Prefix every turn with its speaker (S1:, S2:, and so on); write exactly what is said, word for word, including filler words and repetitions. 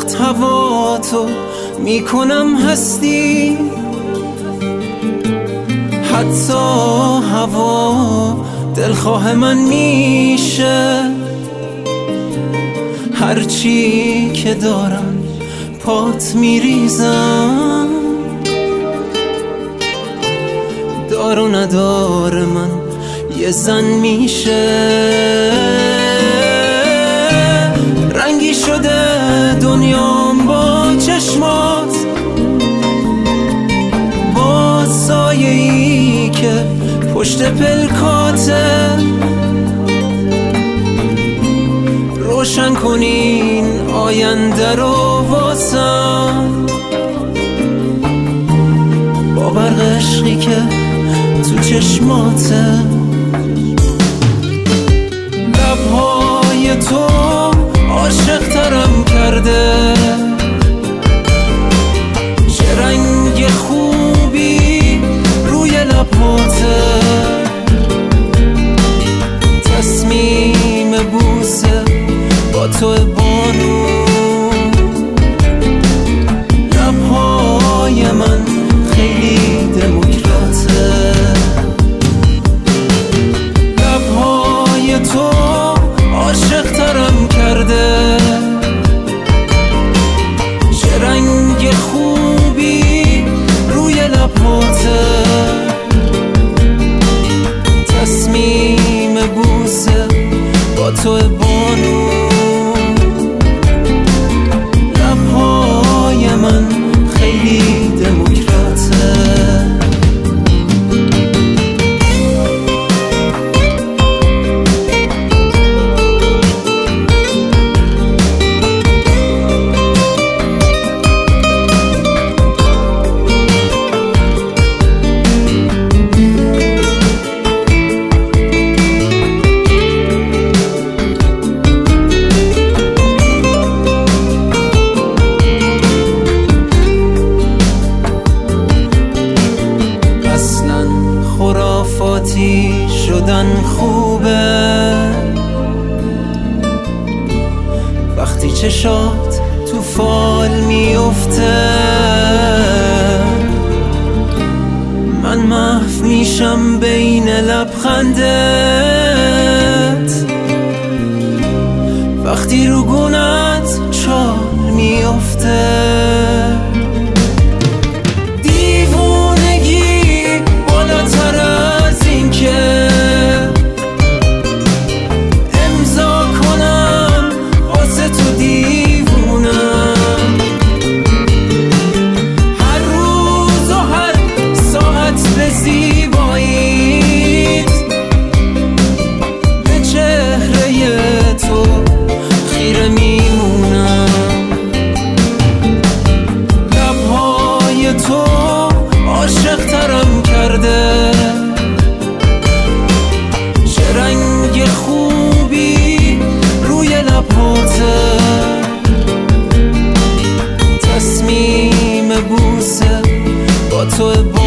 S1: وقت هوا تو میکنم هستی، حتی هوا دلخواه من میشه. هرچی که دارم پات میریزم، دار و ندار من یه زن میشه. رنگی شده دنیام با چشمات، با سایه‌ای که پشت پلکاته. روشن کنین آینده رو واسم، با برق عشقی که تو چشماته. لبهای تو عاشق ترم کرده، چه رنگ خوبی روی لبهاته. تصمیم بوسه با تو بانو، لبهای من خیلی دموکراته. لبهای تو عاشق ترم کرده، چه رنگ خوبی روی لبهاته. تصمیم بوسه با تو بانو، لبهای من خیلی دموکراته. خرافاتی شدن خوبه وقتی چشات تو فال میفته. من محو میشم بین لبخندت وقتی رو گونت چال میفته. تو عاشق ترم کرده، چه رنگ خوبی روی لبهاته. تصمیم بوسه با تو